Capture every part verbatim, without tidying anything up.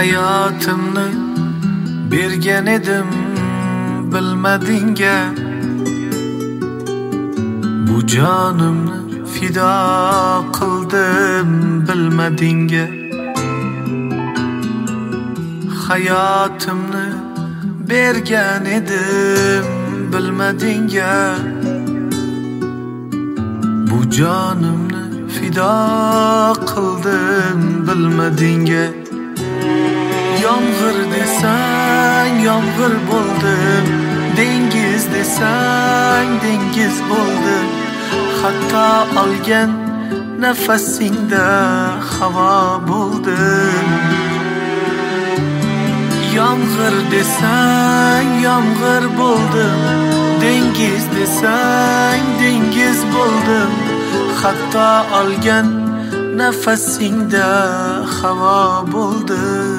Hayotimni bergan edim bilmadingga, bu jonimni fido qildim bilmadingga. Hayotimni bergan edim bilmadingga, bu jonimni fido qildim bilmadingga. Yomg'ir desang yomg'ir bo'ldim, dengiz desang dengiz bo'ldim. Hatto olgan nafasingda havo bo'ldim. Yomg'ir desang yomg'ir bo'ldim, dengiz desang dengiz bo'ldim. Hatto olgan nafasingda havo bo'ldim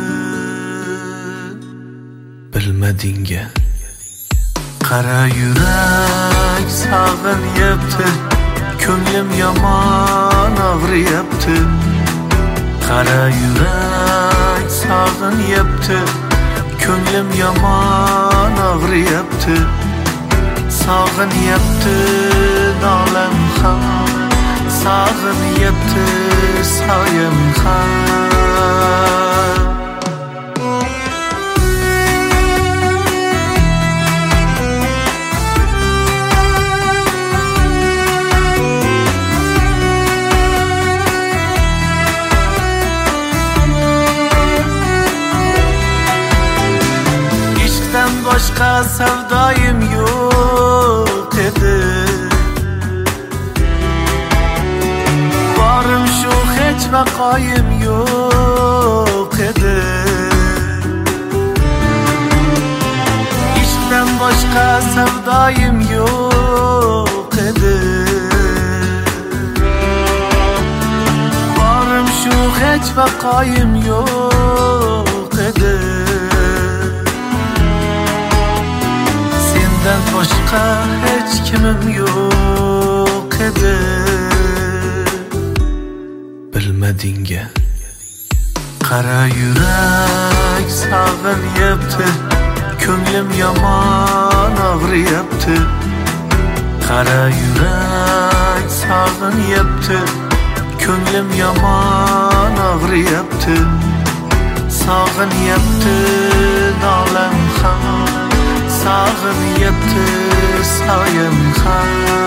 bilmadingga. Qara yurak sog'inyapti, ko'nglim yomon og'riyapti. Qara yurak sog'inyapti, ko'nglim yomon og'riyapti. Sog'inyapti nolam ham, sog'inyapti soyam ham. Ishqdan boshqa savdoyim yo'q edi, borim shu hech vaqoyim yo'q edi. Ishqdan boshqa savdoyim yo'q edi, borim shu hech vaqoyim yo'q edi. Sendan boshqa hech kimim yo'q edi bilmadingga. Qara yurak sog'inyapti, ko'nglim yomon og'riyapti. Qara yurak sog'inyapti, ko'nglim yomon og'riyapti. Sog'inyapti nolam ham, sog'inyapti soyam ham.